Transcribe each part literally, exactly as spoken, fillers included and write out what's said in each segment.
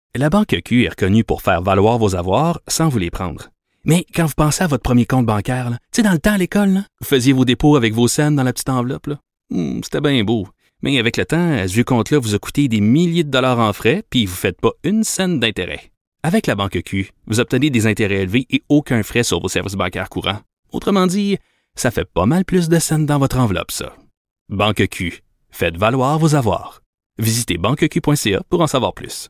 La Banque Q est reconnue pour faire valoir vos avoirs sans vous les prendre. Mais quand vous pensez à votre premier compte bancaire, tu sais, dans le temps à l'école, là, vous faisiez vos dépôts avec vos scènes dans la petite enveloppe. Là. Hum, c'était bien beau. Mais avec le temps, ce vieux compte-là vous a coûté des milliers de dollars en frais, puis vous ne faites pas une scène d'intérêt. Avec la Banque Q, vous obtenez des intérêts élevés et aucun frais sur vos services bancaires courants. Autrement dit, ça fait pas mal plus de scènes dans votre enveloppe, ça. Banque Q. Faites valoir vos avoirs. Visitez banque q point c a pour en savoir plus.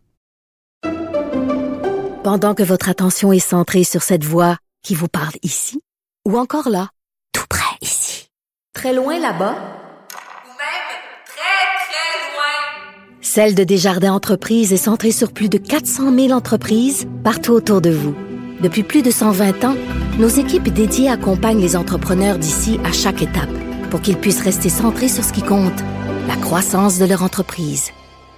Pendant que votre attention est centrée sur cette voix qui vous parle ici, ou encore là, tout près ici, très loin là-bas, ou même très, très loin, Celle de Desjardins Entreprises est centrée sur plus de quatre cent mille entreprises partout autour de vous. Depuis plus de cent vingt ans, nos équipes dédiées accompagnent les entrepreneurs d'ici à chaque étape pour qu'ils puissent rester centrés sur ce qui compte, la croissance de leur entreprise.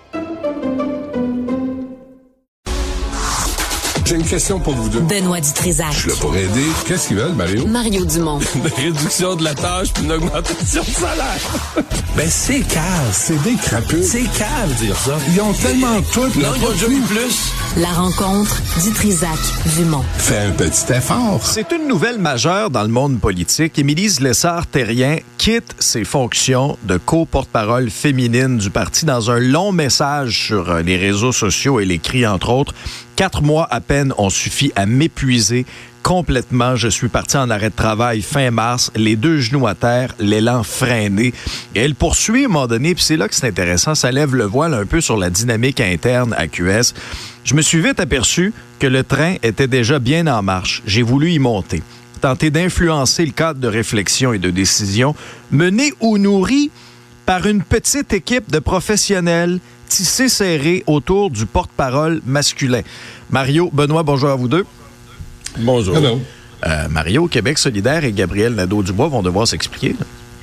J'ai une question pour vous deux. Benoît Dutrisac. Je suis là pour aider. Qu'est-ce qu'ils veulent, Mario? Mario Dumont. Une réduction de la tâche puis une augmentation de salaire. Ben, c'est cave. C'est des crapules. C'est cave, dire ça. Ils ont tellement tout. Non, ils ont déjà eu plus. La rencontre Dutrisac-Dumont. Fais un petit effort. C'est une nouvelle majeure dans le monde politique. Émilie Lessard-Terrien quitte ses fonctions de co-porte-parole féminine du parti dans un long message sur les réseaux sociaux. Elle écrit, entre autres, « Quatre mois à peine ont suffi à m'épuiser complètement. Je suis parti en arrêt de travail fin mars, les deux genoux à terre, l'élan freiné. » Et elle poursuit à un moment donné, puis c'est là que c'est intéressant, ça lève le voile un peu sur la dynamique interne à Q S. « Je me suis vite aperçu que le train était déjà bien en marche. J'ai voulu y monter. Tenter d'influencer le cadre de réflexion et de décision, mené ou nourri par une petite équipe de professionnels tissés serrés autour du porte-parole masculin. » Mario, Benoît, bonjour à vous deux. Bonjour. Hello. Euh, Mario, Québec solidaire et Gabriel Nadeau-Dubois vont devoir s'expliquer.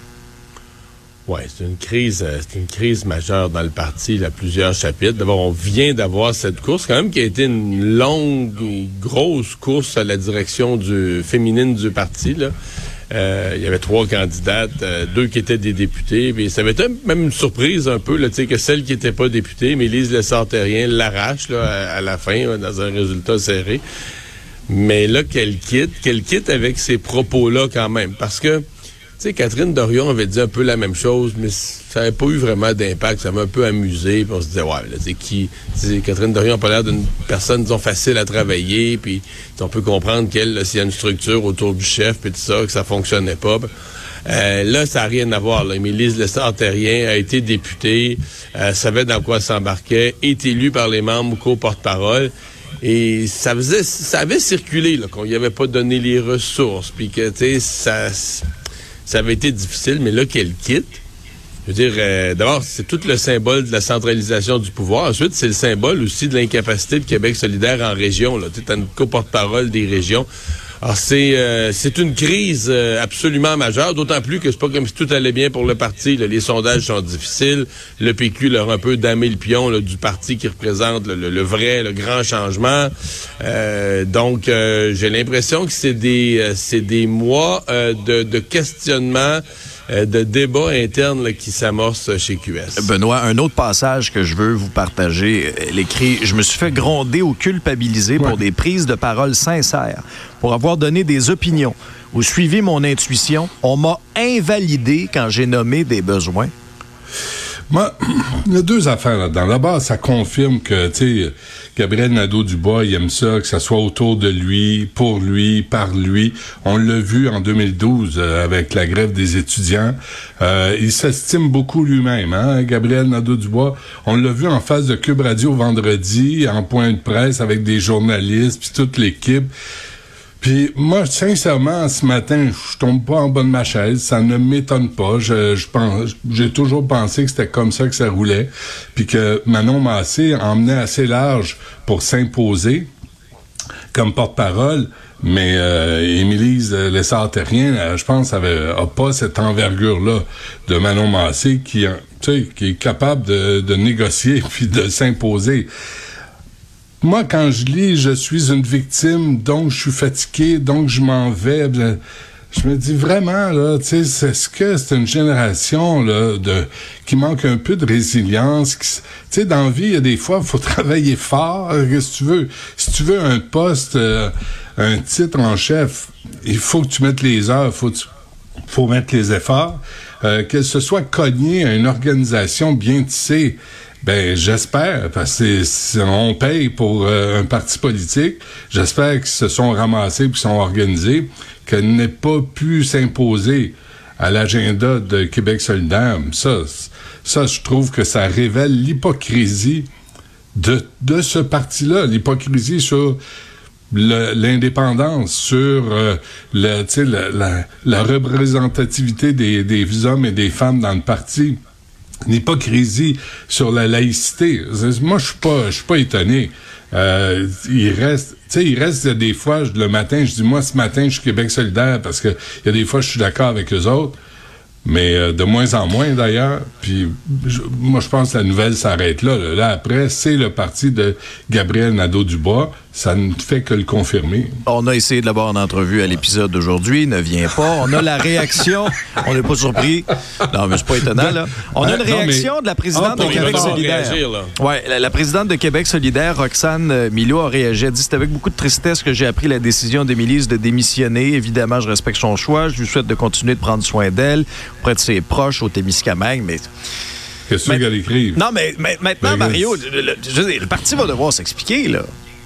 Oui, c'est une crise, c'est une crise majeure dans le parti, il y a plusieurs chapitres. D'abord, on vient d'avoir cette course, quand même, qui a été une longue, grosse course à la direction du féminine du parti, là. Euh, il y avait trois candidates, euh, deux qui étaient des députés, puis ça avait été même une surprise un peu, là, tu sais, que celle qui n'était pas députée, Mélise Lessard-Terrien, l'arrache là, à, à la fin, là, dans un résultat serré. Mais là, qu'elle quitte, qu'elle quitte avec ces propos-là quand même, parce que, tu sais, Catherine Dorion avait dit un peu la même chose, mais ça n'avait pas eu vraiment d'impact, ça m'a un peu amusé, puis on se disait, ouais, là, c'est qui, t'sais, Catherine Dorion n'a pas l'air d'une personne, disons, facile à travailler, puis on peut comprendre qu'elle, là, s'il y a une structure autour du chef, puis tout ça, que ça fonctionnait pas. Euh, là, ça n'a rien à voir, là. Émilie Lessard-Terrien a été députée, euh, savait dans quoi s'embarquait, est élue par les membres co-porte-parole, et ça faisait, ça avait circulé, là, qu'on y avait pas donné les ressources, puis que, tu sais, ça... Ça avait été difficile, mais là qu'elle quitte, je veux dire, euh, d'abord, c'est tout le symbole de la centralisation du pouvoir. Ensuite, c'est le symbole aussi de l'incapacité de Québec solidaire en région. Là, tu es une co-porte-parole des régions. Alors, c'est euh, c'est une crise euh, absolument majeure, d'autant plus que c'est pas comme si tout allait bien pour le parti. Là. Les sondages sont difficiles. Le P Q leur a un peu damé le pion là, du parti qui représente le, le, le vrai, le grand changement. Euh, donc, euh, j'ai l'impression que c'est des euh, c'est des mois euh, de, de questionnement, euh, de débat interne là, qui s'amorce chez Q S. Benoît, un autre passage que je veux vous partager. Elle écrit « Je me suis fait gronder ou culpabiliser ouais. pour des prises de parole sincères, pour avoir donné des opinions ou suivi mon intuition. On m'a invalidé quand j'ai nommé des besoins. » Moi, il y a deux affaires là-dedans. D'abord, ça confirme que, tu sais, Gabriel Nadeau-Dubois, il aime ça, que ça soit autour de lui, pour lui, par lui. On l'a vu en deux mille douze euh, avec la grève des étudiants. Euh, il s'estime beaucoup lui-même, hein, Gabriel Nadeau-Dubois. On l'a vu en face de Cube Radio vendredi, en point de presse avec des journalistes, puis toute l'équipe. Puis moi, sincèrement, ce matin, je tombe pas en bas de ma chaise. Ça ne m'étonne pas. Je, je pense, j'ai toujours pensé que c'était comme ça que ça roulait. Puis que Manon Massé emmenait assez large pour s'imposer comme porte-parole. Mais euh, Émilie Lessard-Terrien, je pense, avait a pas cette envergure-là de Manon Massé qui, tu sais, qui est capable de, de négocier puis de s'imposer. Moi, quand je lis « Je suis une victime, donc je suis fatigué, donc je m'en vais », je me dis vraiment, là, tu sais, est-ce que c'est une génération, là, de, qui manque un peu de résilience? Tu sais, dans la vie, il y a des fois, il faut travailler fort. Qu'est-ce que tu veux? Si tu veux un poste, euh, un titre en chef, il faut que tu mettes les heures, faut, tu, faut mettre les efforts. Euh, que ce soit cogné à une organisation bien tissée, ben j'espère, parce que c'est, on paye pour euh, un parti politique, j'espère qu'ils se sont ramassés puis sont organisés, qu'elle n'ait pas pu s'imposer à l'agenda de Québec solidaire. Ça, ça, je trouve que ça révèle l'hypocrisie de, de ce parti-là, l'hypocrisie sur le, l'indépendance, sur euh, le, tu sais, la, la, la représentativité des, des hommes et des femmes dans le parti. L'hypocrisie sur la laïcité. Moi, je suis pas, je suis pas étonné. Euh, il reste, tu sais, il reste des fois, le matin, je dis, moi, ce matin, je suis Québec solidaire parce que il y a des fois, je suis d'accord avec eux autres, mais euh, de moins en moins, d'ailleurs. Puis, je, moi, je pense que la nouvelle s'arrête là, là. Là, après, c'est le parti de Gabriel Nadeau-Dubois. Ça ne fait que le confirmer. On a essayé de l'avoir en entrevue à l'épisode d'aujourd'hui. Il ne vient pas. On a la réaction. On n'est pas surpris. Non, mais c'est pas étonnant, là. On a une réaction non, mais... de la présidente ah, de Québec solidaire. Oui, la, la présidente de Québec solidaire, Roxane Milot, a réagi. Elle dit « C'est avec beaucoup de tristesse que j'ai appris la décision d'Émilise de démissionner. Évidemment, je respecte son choix. Je lui souhaite de continuer de prendre soin d'elle auprès de ses proches au Témiscamingue. » Mais... Qu'est-ce qu'elle écrive? Non, mais, mais maintenant, ben, Mario, le, le, je veux dire, le parti va devoir s'expliquer, là.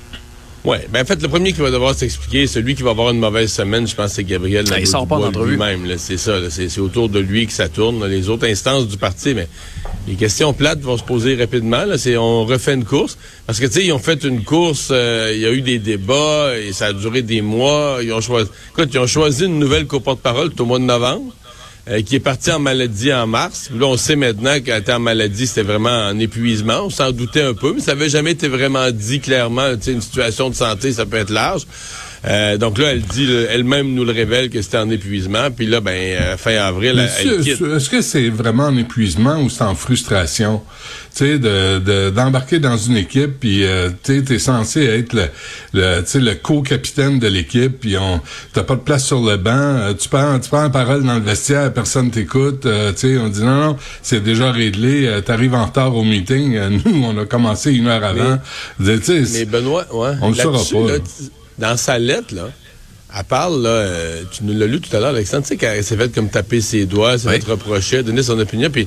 Oui, ben en fait, le premier qui va devoir s'expliquer, celui qui va avoir une mauvaise semaine, je pense, c'est Gabriel Nadeau-Dubois. Il sort pas d'entrevue. Lui-même, là, c'est ça, là, c'est, c'est autour de lui que ça tourne. Là, les autres instances du parti, mais les questions plates vont se poser rapidement. Là, c'est on refait une course. Parce que, tu sais, ils ont fait une course, euh, il y a eu des débats, et ça a duré des mois. Ils ont choisi, écoute, ils ont choisi une nouvelle co-porte-parole au mois de novembre. Euh, qui est parti en maladie en mars. Là, on sait maintenant qu'elle était en maladie, c'était vraiment en épuisement. On s'en doutait un peu, mais ça n'avait jamais été vraiment dit clairement. Tu sais, une situation de santé, ça peut être large. Euh, donc là, elle dit, elle-même nous le révèle que c'était en épuisement. Puis là, ben, euh, fin avril, mais elle, elle quitte. Est-ce que c'est vraiment en épuisement ou c'est en frustration? Tu sais, de, de, d'embarquer dans une équipe, puis euh, tu sais, t'es censé être le, le, tu sais, le co-capitaine de l'équipe, puis on, t'as pas de place sur le banc, euh, tu prends, tu prends la parole dans le vestiaire, personne t'écoute, euh, tu sais, on dit non, non, c'est déjà réglé, euh, t'arrives en retard au meeting, euh, nous, on a commencé une heure avant. Mais, mais Benoît, ouais, on le saura pas. Là, dans sa lettre, là, elle parle, là, euh, tu nous l'as lu tout à l'heure, Alexandre, tu sais qu'elle s'est fait comme taper ses doigts, s'est oui. fait reprocher, donner son opinion, puis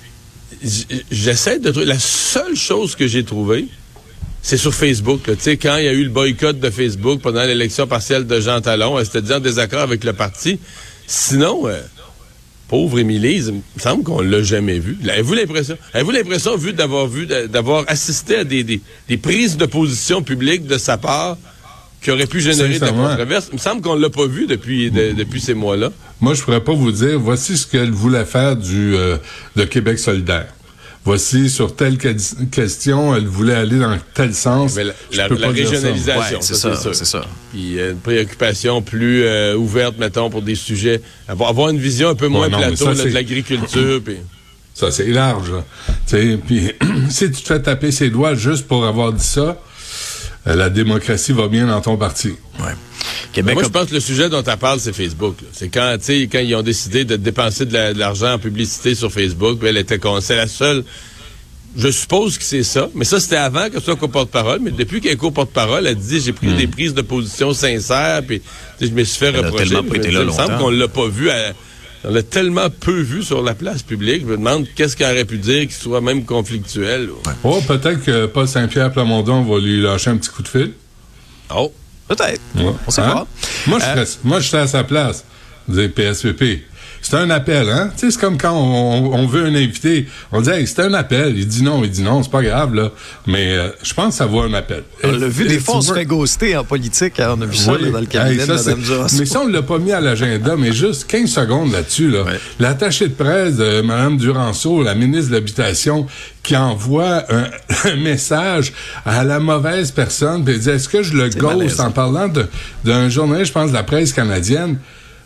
j'essaie de trouver... La seule chose que j'ai trouvée, c'est sur Facebook. Tu sais, quand il y a eu le boycott de Facebook pendant l'élection partielle de Jean Talon, elle s'était dit en désaccord avec le parti. Sinon, euh, pauvre Émilise, il me semble qu'on l'a jamais vu. Avez-vous l'impression? Avez-vous l'impression, vu d'avoir vu, d'avoir assisté à des, des, des prises de position publiques de sa part qui auraient pu générer de la controverse? Il me semble qu'on l'a pas vu depuis, de, depuis ces mois-là. Moi, je pourrais pas vous dire, voici ce qu'elle voulait faire du euh, de Québec solidaire. Voici, sur telle que- question, elle voulait aller dans tel sens. Mais la, la, la régionalisation, ouais, c'est, ça, ça, c'est, c'est ça. Puis euh, une préoccupation plus euh, ouverte, mettons, pour des sujets. Avoir, avoir une vision un peu moins ouais, non, plateau ça, là, de l'agriculture. Pis... Ça, c'est large. Puis si tu te fais taper ses doigts juste pour avoir dit ça, euh, la démocratie va bien dans ton parti. Ouais. Québec moi, a... je pense que le sujet dont tu parles, c'est Facebook. Là. C'est quand, tu sais, quand ils ont décidé de dépenser de, la, de l'argent en publicité sur Facebook, puis elle était con. C'est la seule. Je suppose que c'est ça. Mais ça, c'était avant que ce soit co-porte-parole. Mais depuis qu'elle est co-porte-parole, elle dit j'ai pris mmh. des prises de position sincères, puis je me suis fait elle reprocher. Il me semble qu'on l'a pas vu. À, on l'a tellement peu vu sur la place publique. Je me demande qu'est-ce qu'elle aurait pu dire qui soit même conflictuel. Ouais. Oh, peut-être que Paul Saint-Pierre Plamondon va lui lâcher un petit coup de fil. Oh. Peut-être. Ouais. On sait hein? pas. Moi, je euh... serais, moi, je serais à sa place. Vous avez P S V P. C'est un appel, hein? Tu sais, c'est comme quand on, on veut un invité. On dit, hey, c'est un appel. Il dit non, il dit non, c'est pas grave, là. Mais euh, je pense que ça vaut un appel. On l'a vu, des fois, on se fait ghoster en politique. Hein? On a vu ça oui. là, dans le cabinet hey, ça, de Mme Duranceau. Mais ça, on l'a pas mis à l'agenda, mais juste quinze secondes là-dessus, là. Ouais. L'attaché de presse de Mme Duranceau, la ministre de l'Habitation, qui envoie un, un message à la mauvaise personne, puis elle dit, est-ce que je le ghost en parlant de, d'un journaliste, je pense, de la presse canadienne?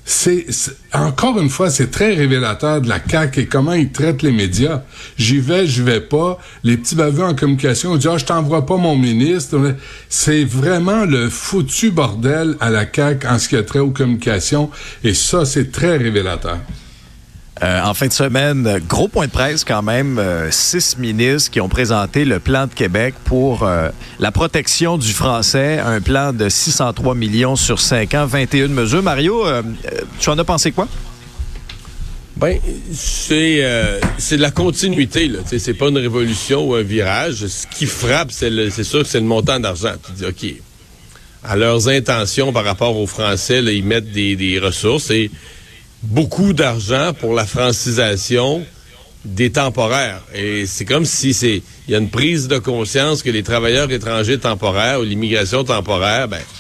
C'est, c'est encore une fois, c'est très révélateur de la C A Q et comment ils traitent les médias. J'y vais, j'y vais pas. Les petits baveux en communication disent « Ah, je t'envoie pas mon ministre ». C'est vraiment le foutu bordel à la C A Q en ce qui a trait aux communications. Et ça, c'est très révélateur. Euh, en fin de semaine, gros point de presse quand même, euh, six ministres qui ont présenté le plan de Québec pour euh, la protection du français, un plan de six cent trois millions sur cinq ans, vingt et une mesures. Mario, euh, tu en as pensé quoi? Ben, c'est euh, c'est de la continuité, là. T'sais, c'est pas une révolution ou un virage. Ce qui frappe, c'est, le, c'est sûr que c'est le montant d'argent. Tu dis, OK, à leurs intentions par rapport aux Français, là, ils mettent des, des ressources et beaucoup d'argent pour la francisation des temporaires. Et c'est comme si c'est il y a une prise de conscience que les travailleurs étrangers temporaires ou l'immigration temporaire, ben,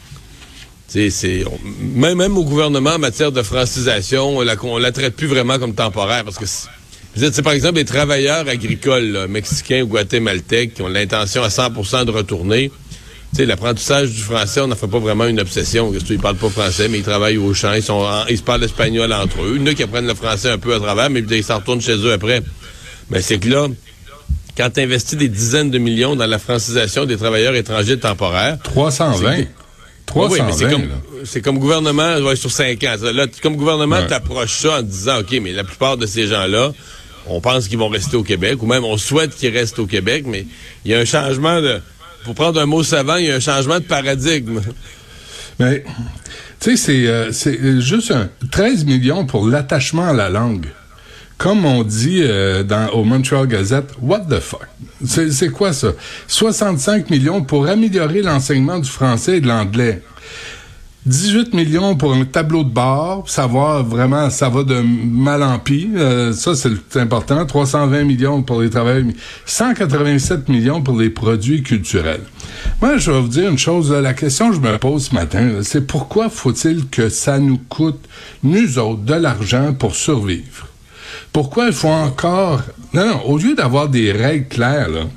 c'est, c'est on, même, même au gouvernement en matière de francisation, on la, on la traite plus vraiment comme temporaire parce que c'est, c'est par exemple les travailleurs agricoles là, mexicains ou guatémaltèques qui ont l'intention à cent pour cent de retourner. Tu sais, l'apprentissage du français, on n'en fait pas vraiment une obsession. Parce qu'ils parlent pas français, mais ils travaillent au champ, ils sont en, ils se parlent espagnol entre eux. Il y en a qui apprennent le français un peu à travers, mais ils s'en retournent chez eux après. Mais c'est que là, quand tu investis des dizaines de millions dans la francisation des travailleurs étrangers temporaires... trois cent vingt. trois cent vingt, oui, mais c'est comme, là. c'est comme gouvernement, ouais, sur cinq ans. Là, comme gouvernement, ouais. t'approches ça en disant, OK, mais la plupart de ces gens-là, on pense qu'ils vont rester au Québec, ou même on souhaite qu'ils restent au Québec, mais il y a un changement de... Pour prendre un mot savant, il y a un changement de paradigme. Mais, tu sais, c'est, euh, c'est juste un treize millions pour l'attachement à la langue. Comme on dit euh, dans, au Montreal Gazette, what the fuck? C'est, c'est quoi ça? soixante-cinq millions pour améliorer l'enseignement du français et de l'anglais. dix-huit millions pour un tableau de bord, savoir vraiment, ça va de mal en pis, euh, ça c'est, c'est important, trois cent vingt millions pour les travailleurs, cent quatre-vingt-sept millions pour les produits culturels. Moi, je vais vous dire une chose, là, la question que je me pose ce matin, là, c'est pourquoi faut-il que ça nous coûte, nous autres, de l'argent pour survivre? Pourquoi il faut encore... Non, non, au lieu d'avoir des règles claires, là,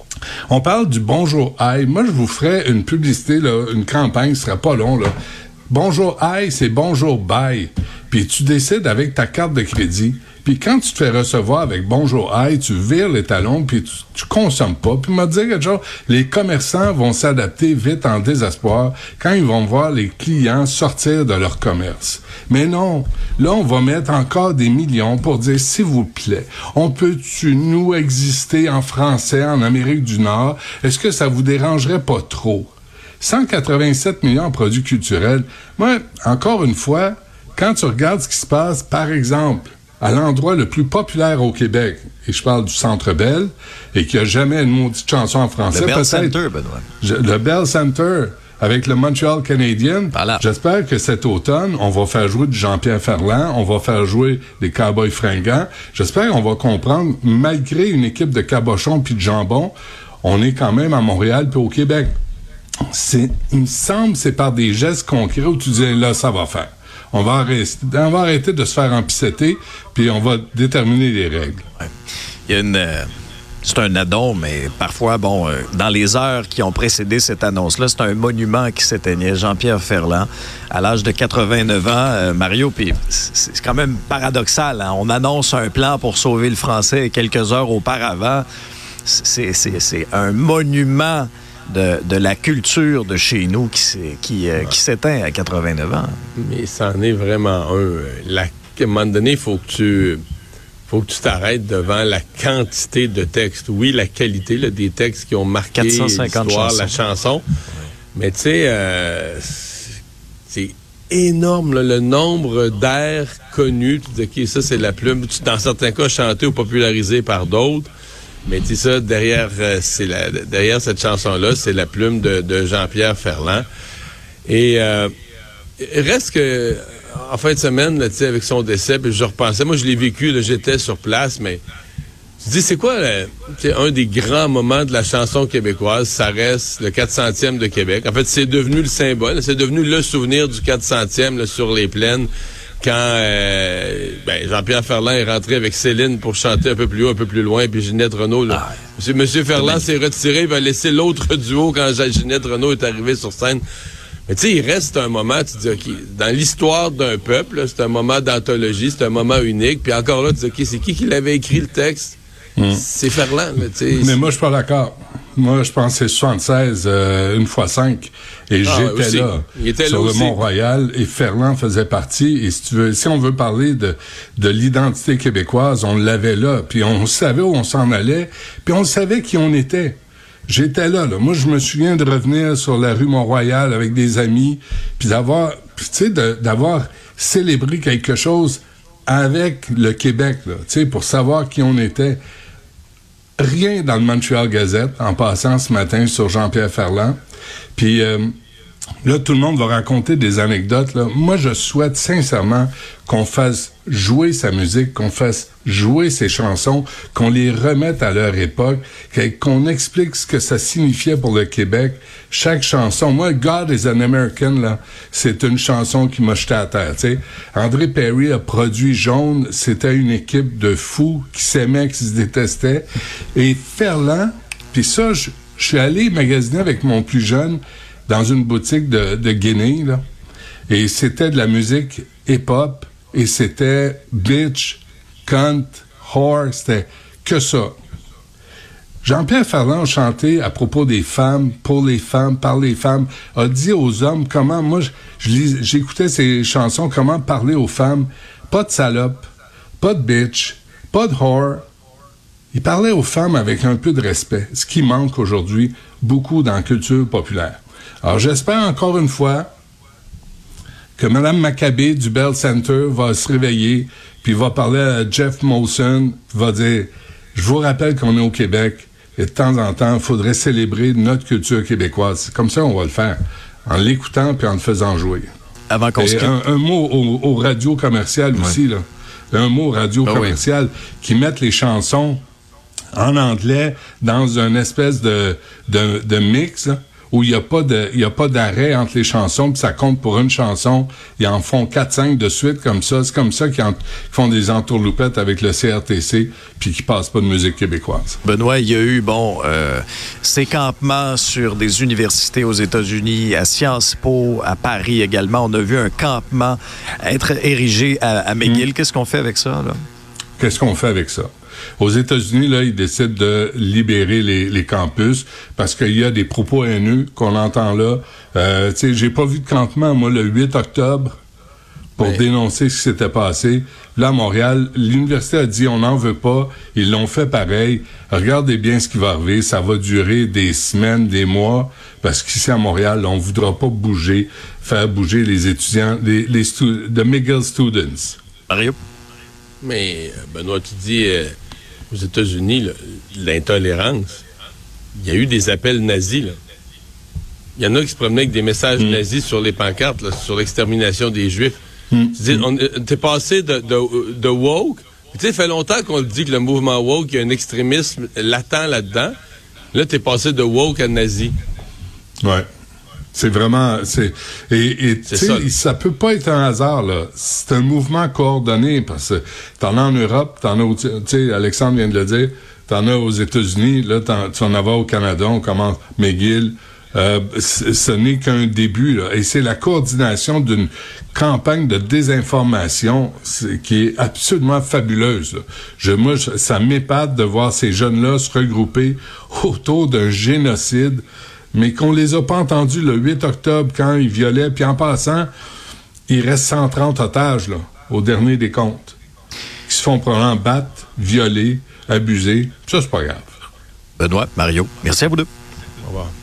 on parle du Bonjour Aïe. Moi, je vous ferais une publicité, là, une campagne, ce serait pas long, là. Bonjour Aïe, c'est Bonjour Bye. Puis tu décides avec ta carte de crédit. Puis quand tu te fais recevoir avec Bonjour Aïe, tu vires les talons, puis tu, tu consommes pas. Puis m'a dit quelque chose, les commerçants vont s'adapter vite en désespoir quand ils vont voir les clients sortir de leur commerce. Mais non, là, on va mettre encore des millions pour dire, s'il vous plaît, on peut-tu nous exister en français en Amérique du Nord? Est-ce que ça vous dérangerait pas trop? cent quatre-vingt-sept millions en produits culturels. Moi, encore une fois, quand tu regardes ce qui se passe, par exemple, à l'endroit le plus populaire au Québec, et je parle du Centre Bell, et qu'il n'y a jamais une maudite chanson en français. Le Bell peut-être, Center, Benoît. Je, le Bell Center, avec le Montreal Canadian. Voilà. J'espère que cet automne, on va faire jouer du Jean-Pierre Ferland, on va faire jouer des Cowboys fringants. J'espère qu'on va comprendre, malgré une équipe de cabochons puis de jambon, on est quand même à Montréal puis au Québec. C'est, il me semble, c'est par des gestes concrets où tu dis, là, ça va faire. On va arrêter, on va arrêter de se faire empisseter, puis on va déterminer les règles. Ouais. Il y a une... Euh, c'est un addon, mais parfois, bon, euh, dans les heures qui ont précédé cette annonce-là, c'est un monument qui s'éteignait. Jean-Pierre Ferland, à l'âge de quatre-vingt-neuf ans, euh, Mario, puis c'est, c'est quand même paradoxal. Hein? On annonce un plan pour sauver le français et quelques heures auparavant, c'est, c'est, c'est un monument De, de la culture de chez nous qui, qui, euh, qui s'éteint à quatre-vingt-neuf ans. Mais c'en est vraiment un. La, à un moment donné, il faut que tu faut que tu t'arrêtes devant la quantité de textes. Oui, la qualité là, des textes qui ont marqué quatre cent cinquante l'histoire, chansons. la chanson. Mais tu sais, euh, c'est énorme là, le nombre d'airs connus. Tu dis, OK, ça, c'est la plume. Tu, dans certains cas, chantés ou popularisés par d'autres. Mais tu sais ça, derrière, euh, c'est la, derrière cette chanson-là, c'est la plume de, de Jean-Pierre Ferland. Et euh, reste que, en fin de semaine, là, tu sais, avec son décès, puis je repensais, moi je l'ai vécu, là, j'étais sur place, mais tu dis, c'est quoi là, un des grands moments de la chanson québécoise? Ça reste le quatre centième de Québec. En fait, c'est devenu le symbole, c'est devenu le souvenir du quatre centième là, sur les plaines. Quand euh, ben, Jean-Pierre Ferland est rentré avec Céline pour chanter un peu plus haut, un peu plus loin, puis Ginette Renault, là, ah, Monsieur, Monsieur Ferland s'est retiré, il va laisser l'autre duo quand Ginette Renault est arrivée sur scène. Mais tu sais, il reste un moment, tu dis, OK, dans l'histoire d'un peuple, là, c'est un moment d'anthologie, c'est un moment unique. Puis encore là, tu dis, OK, c'est qui qui l'avait écrit le texte? Mm. C'est Ferland, tu sais. Mais moi, je suis pas d'accord. Moi, je pense que c'est soixante-seize, euh, une fois cinq. Et ah, j'étais ouais, là, il était sur là le aussi. Mont-Royal, et Ferland faisait partie. Et si tu veux, si on veut parler de, de l'identité québécoise, on l'avait là. Puis on savait où on s'en allait. Puis on savait qui on était. J'étais là, là. Moi, je me souviens de revenir sur la rue Mont-Royal avec des amis, puis d'avoir, tu sais, de, d'avoir célébré quelque chose avec le Québec, là, tu sais, pour savoir qui on était. Rien dans le Montreal Gazette, en passant ce matin sur Jean-Pierre Ferland. Puis euh, là, tout le monde va raconter des anecdotes. Là. Moi, je souhaite sincèrement qu'on fasse jouer sa musique, qu'on fasse jouer ses chansons, qu'on les remette à leur époque, qu'on explique ce que ça signifiait pour le Québec. Chaque chanson, moi, God is an American, là, c'est une chanson qui m'a jeté à terre, tu sais. André Perry a produit Jaune, c'était une équipe de fous qui s'aimaient, qui se détestaient. Et Ferland, puis ça, je, je suis allé magasiner avec mon plus jeune dans une boutique de, de Guinée, là, et c'était de la musique hip-hop, et c'était bitch, cunt, whore, c'était que ça. Jean-Pierre Ferland a chanté à propos des femmes, pour les femmes, par les femmes, a dit aux hommes comment, moi, je, je lis, j'écoutais ces chansons, comment parler aux femmes, pas de salope, pas de bitch, pas de whore. Il parlait aux femmes avec un peu de respect, ce qui manque aujourd'hui beaucoup dans la culture populaire. Alors j'espère encore une fois que Mme Maccabé du Bell Center va se réveiller, puis va parler à Jeff Molson, va dire, je vous rappelle qu'on est au Québec, et de temps en temps, il faudrait célébrer notre culture québécoise. Comme ça, on va le faire, en l'écoutant puis en le faisant jouer. Avant qu'on et se quitte. Un, un mot au, au radio commercial ouais. aussi, là. Un mot radio ah commercial oui. qui mette les chansons en anglais dans une espèce de, de, de mix, là, où il n'y a pas de, il y a pas d'arrêt entre les chansons, puis ça compte pour une chanson. Ils en font quatre cinq de suite comme ça. C'est comme ça qu'ils en, font des entourloupettes avec le C R T C, puis qui passent pas de musique québécoise. Benoît, il y a eu, bon, euh, ces campements sur des universités aux États-Unis, à Sciences Po, à Paris également. On a vu un campement être érigé à, à McGill. Mmh. Qu'est-ce qu'on fait avec ça, là? Qu'est-ce qu'on fait avec ça? Aux États-Unis, là, ils décident de libérer les, les campus parce qu'il y a des propos haineux qu'on entend là. Euh, tu sais, j'ai pas vu de campement, moi, le huit octobre pour oui. dénoncer ce qui s'était passé. Là, à Montréal, l'université a dit on n'en veut pas. Ils l'ont fait pareil. Regardez bien ce qui va arriver. Ça va durer des semaines, des mois, parce qu'ici à Montréal, on voudra pas bouger, faire bouger les étudiants, les, les stu- the McGill students. Mario? Mais, Benoît, tu dis, euh, aux États-Unis, là, l'intolérance, il y a eu des appels nazis, là. Il y en a qui se promenaient avec des messages mmh. nazis sur les pancartes, là, sur l'extermination des Juifs. Mmh. Tu dis, on, t'es passé de, de, de woke. Tu sais, ça fait longtemps qu'on le dit que le mouvement woke, il y a un extrémisme latent là-dedans. Là, t'es passé de woke à nazi. Ouais. C'est vraiment, c'est, et, et tu sais, ça peut pas être un hasard, là. C'est un mouvement coordonné, parce que t'en as en Europe, t'en as, tu sais, Alexandre vient de le dire, t'en as aux États-Unis, là, tu en as au Canada, on commence McGill. Euh, ce n'est qu'un début, là. Et c'est la coordination d'une campagne de désinformation qui est absolument fabuleuse, là. Je, moi, je, ça m'épate de voir ces jeunes-là se regrouper autour d'un génocide, mais qu'on les a pas entendus le huit octobre quand ils violaient. Puis en passant, il reste cent trente otages, là, au dernier des comptes, qui se font probablement battre, violer, abuser. Ça, c'est pas grave. Benoît, Mario, merci à vous deux. Au revoir.